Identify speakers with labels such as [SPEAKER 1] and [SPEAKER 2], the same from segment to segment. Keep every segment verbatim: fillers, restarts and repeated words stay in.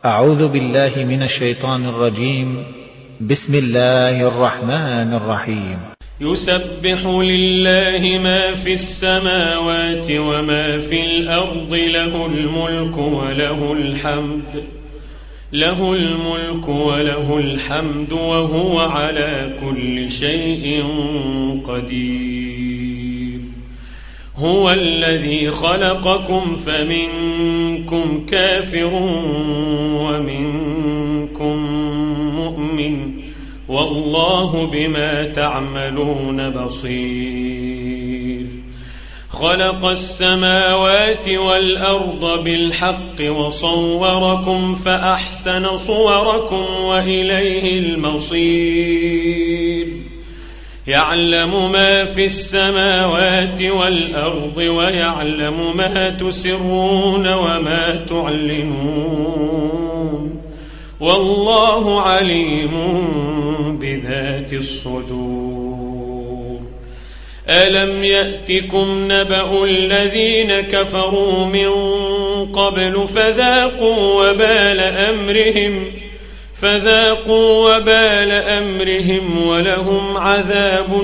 [SPEAKER 1] أعوذ بالله من الشيطان الرجيم. بسم الله الرحمن الرحيم.
[SPEAKER 2] يسبح لله ما في السماوات وما في الأرض، له الملك وله الحمد له الملك وله الحمد وهو على كل شيء قدير. هو الذي خلقكم فمنكم كافر ومنكم مؤمن، والله بما تعملون بصير. خلق السماوات والأرض بالحق وصوركم فأحسن صوركم وإليه المصير. يعلم ما في السماوات والأرض ويعلم ما تسرون وما تعلنون، والله عليم بذات الصدور. ألم يأتكم نبأ الذين كفروا من قبل فذاقوا وبال أمرهم فذاقوا وبال أمرهم ولهم عذاب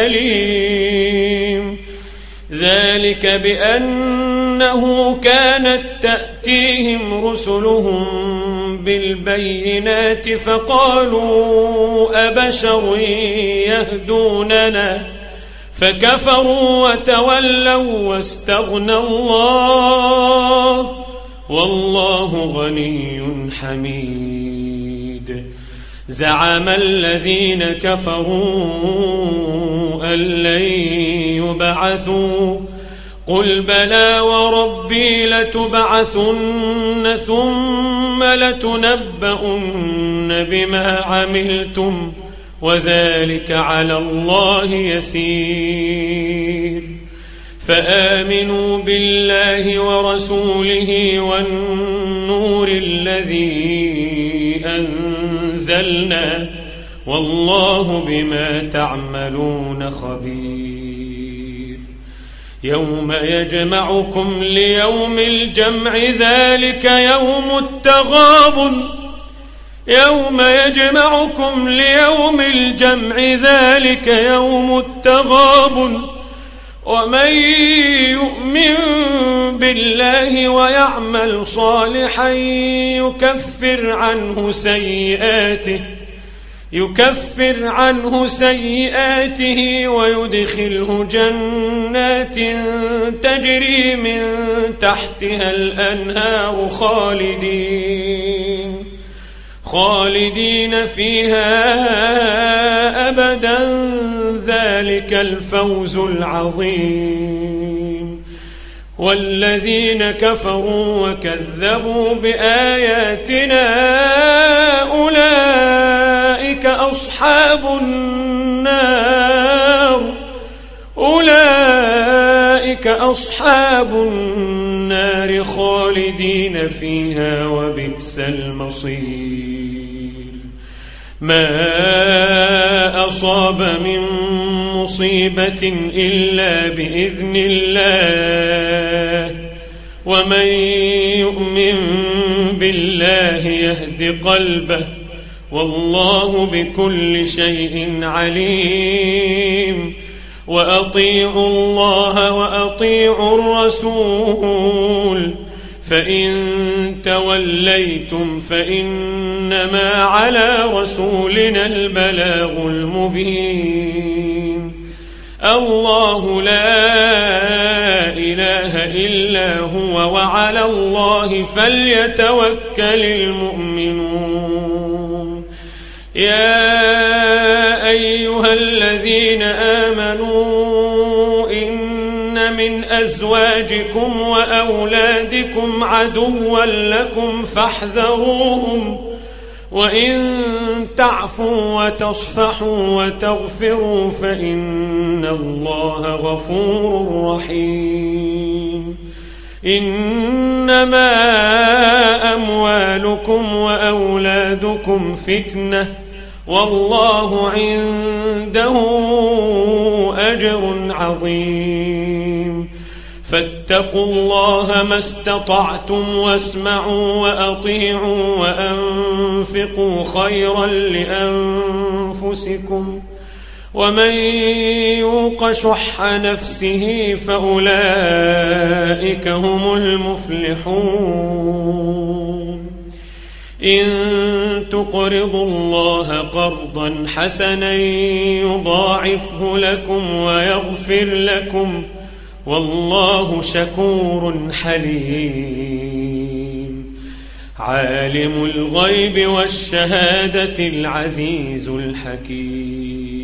[SPEAKER 2] أليم. ذلك بأنه كانت تأتيهم رسلهم بالبينات فقالوا أبشر يهدوننا، فكفروا وتولوا واستغنى الله، والله غني حميد. زعم الذين كفروا أن لن يبعثوا، قل بلى وربي لتبعثن ثم لتنبؤن بما عملتم وذلك على الله يسير. فآمنوا بالله ورسوله والنور الذي أنزلنا، والله بما تعملون خبير. يوم يجمعكم ليوم الجمع ذلك يوم التغابن يوم يجمعكم ليوم الجمع ذلك يوم التغابن. ومن يؤمن بالله ويعمل صالحا يكفر عنه سيئاته يكفر عنه سيئاته ويدخله جنات تجري من تحتها الأنهار خالدين خالدين فيها أبدا، ذلك الفوز العظيم. والذين كفروا وكذبوا بآياتنا أولئك أصحاب النار أولئك أصحاب النار خالدين فيها وبئس المصير. ما أصاب من مصيبة إلا بإذن الله، ومن يؤمن بالله يهد قلبه، والله بكل شيء عليم. وأطيعوا الله وأطيعوا الرسول، فإن توليتم فإنما على رسولنا البلاغ المبين. الله لا إله إلا هو، وعلى الله فليتوكل المؤمنون. يا أيها الذين آمنوا إن من أزواجكم وأولادكم عدوا لكم فاحذروهم، وإن تعفوا وتصفحوا وتغفروا فإن الله غفور رحيم. إنما أموالكم وأولادكم فتنة، والله عنده أجر عظيم. فاتقوا الله ما استطعتم واسمعوا وأطيعوا وأنفقوا خيرا لأنفسكم ومن يوق شح نفسه فأولئك هم المفلحون إن تقرضوا الله قرضا حسنا يضاعفه لكم ويغفر لكم والله شكور حليم عالم الغيب والشهادة العزيز الحكيم